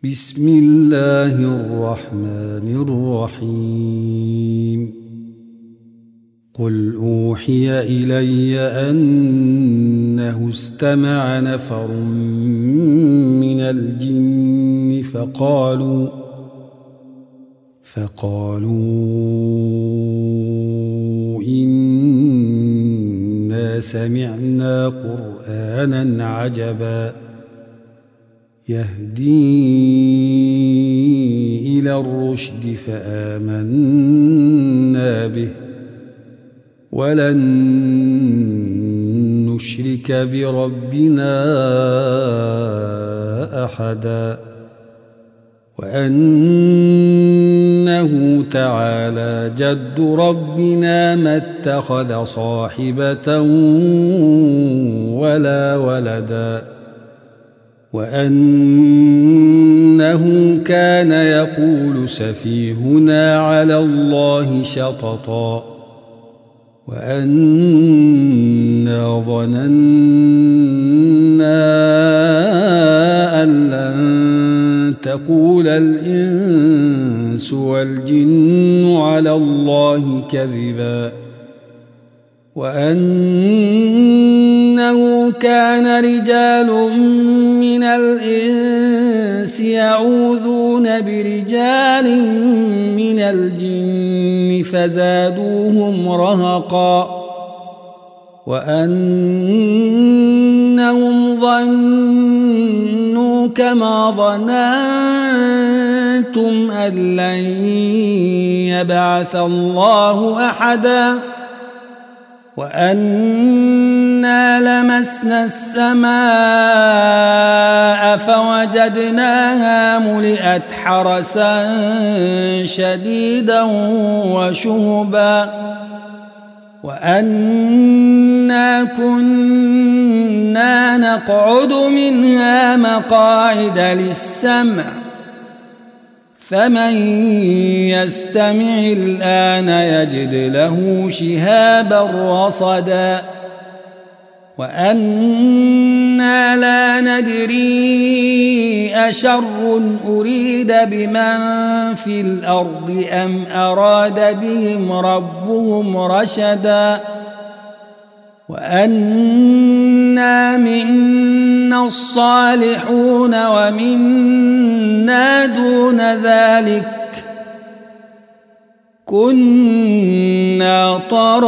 بسم الله الرحمن الرحيم قل أوحي إلي أنه استمع نفر من الجن فقالوا إنا سمعنا قرآنا عجبا يهدي إلى الرشد فآمنا به ولن نشرك بربنا أحدا وأنه تعالى جد ربنا ما اتخذ صاحبة ولا ولدا وأنه كان يقول سفيهنا على الله شططا وأنا ظننا أن لن تقول الإنس والجن على الله كذبا وأنه كان رجال من الإنس يعوذون برجال من الجن فزادوهم رهقا وأنهم ظنوا كما ظننتم أن لن يبعث الله أحدا وأنا لمسنا السماء فوجدناها ملئت حرسا شديدا وشهبا وأنا كنا نقعد منها مقاعد للسمع فمن يستمع الآن يجد له شهابا رصدا وأنا لا ندري أشر أريد بمن في الأرض أم أراد بهم ربهم رشدا وأنا منا الصالحون ومنا دون ذلك كنا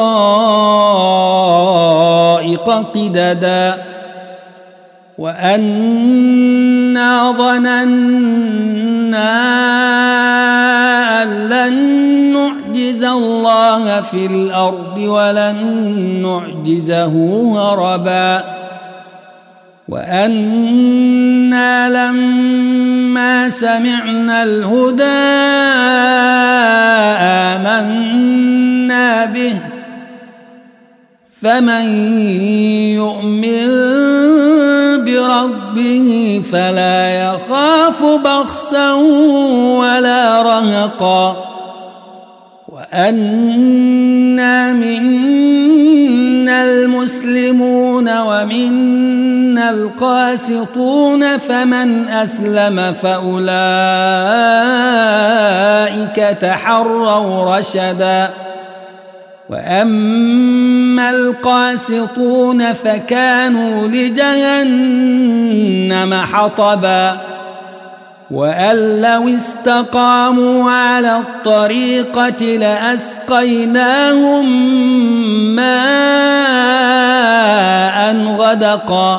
طرائق قددا وأنا ظننا أن لن نعجز الله في الأرض ولن نعجزه هربا وأنا لما سمعنا الهدى آمنا به فمن يؤمن بربه فلا يخاف بخسا ولا رهقا وأنا منا المسلمون ومنا القاسطون فمن أسلم فأولئك تحروا رشدا وأما القاسطون فكانوا لجهنم حطبا وأن لو استقاموا على الطريقة لأسقيناهم ماء غدقا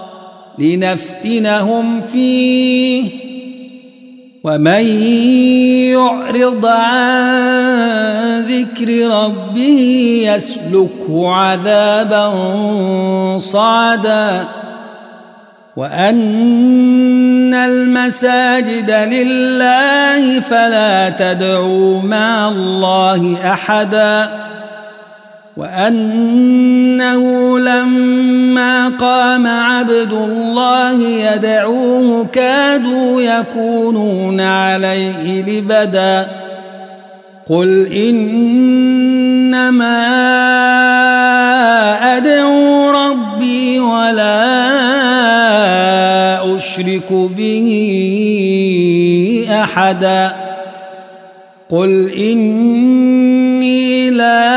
لنفتنهم فيه ومن يعرض عن ذكر ربه يسلكه عذابا صعدا وأن المساجد لله فلا تدعوا مع الله أحدا وأنه لما قام عبد الله يدعوه كادوا يكونون عليه لبدا قل إنما أدعو ربي ولا أشرك به أحدا قل إني لا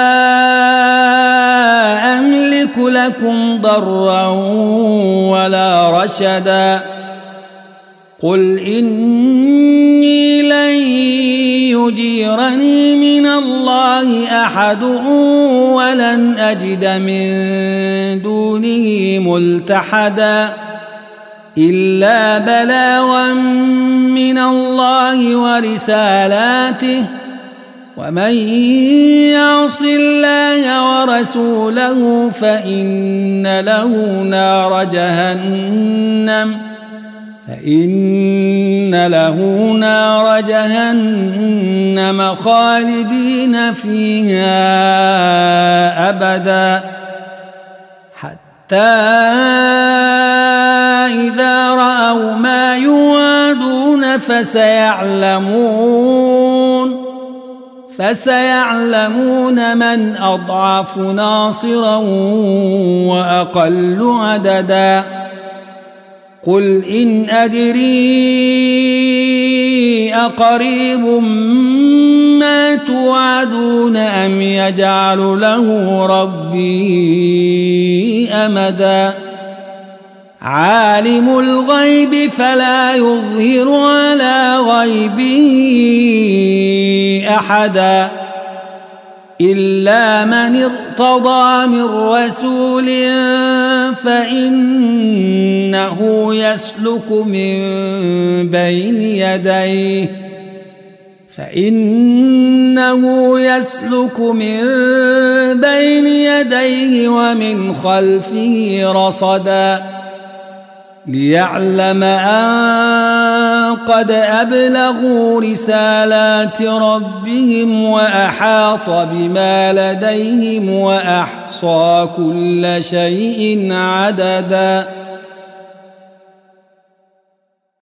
أملك لكم ضرا ولا رشدا قل إني لن يجيرني من الله أحد ولن أجد من دونه ملتحدا إلا بلاغا من الله ورسالاته ومن يعص الله ورسوله فإن له نار جهنم خالدين فيها أبدا حتى إذا رأوا ما يوعدون فسيعلمون من أضعف ناصرا وأقل عددا قل إن أدري أقريب ما توعدون أم يجعل له ربي أمدا عالم الغيب فلا يظهر على غيبه أحدا إلا من ارتضى من رسول فإنه يسلك من بين يديه ومن خلفه رصدا ليعلم أن قد أبلغوا رسالات ربهم وأحاط بما لديهم وأحصى كل شيء عددا